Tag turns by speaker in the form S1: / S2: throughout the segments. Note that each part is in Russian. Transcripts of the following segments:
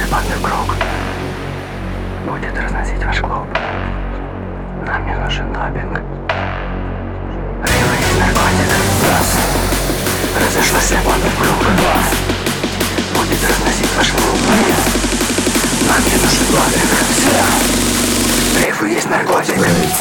S1: банды в круг будет разносить ваш клуб. Нам не нужен допинг. Рейвы из наркотиков. Раз. Разошлась вся банда в круг. Два. Будет разносить ваш клуб. Нам не нужен допинг. Все. Рейвы есть наркотик.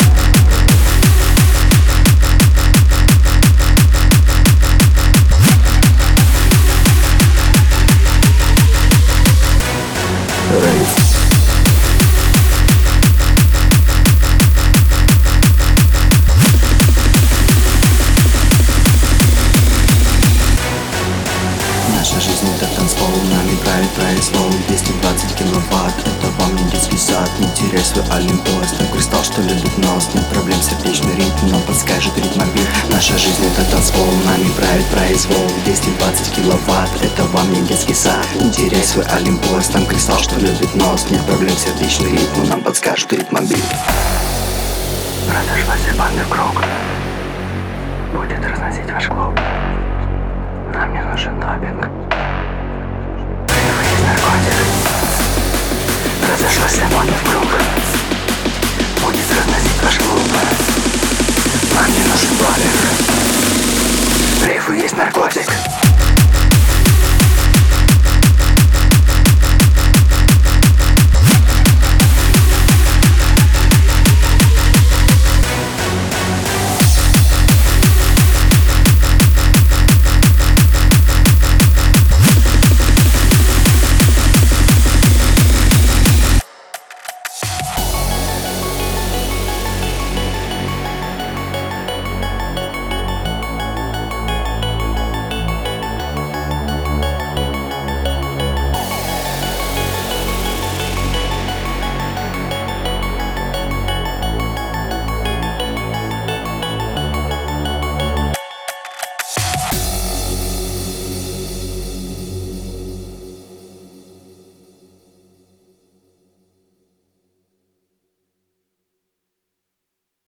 S2: Наша жизнь это танцпол, нами правит произвол. 220 киловатт, это вам не детский сад. Не теряй свой олимпос, там кристалл, что любит нос. Нет проблем, сердечный ритм нам подскажет ритмобиль. Наша жизнь это танцпол, нами правит произвол. 220 киловатт, это вам не детский сад. Не теряй свой олимпос, там кристалл, что любит нос. Нет проблем, сердечный ритм нам подскажет ритмобиль.
S1: Разошлась банды в круг будет разносить ваш клуб. Нам не нужен допинг. Рейвы есть наркотик. Разошлась банда в круг будет разносить ваш клуб. Нам не нужен допинг. Рейвы есть наркотик.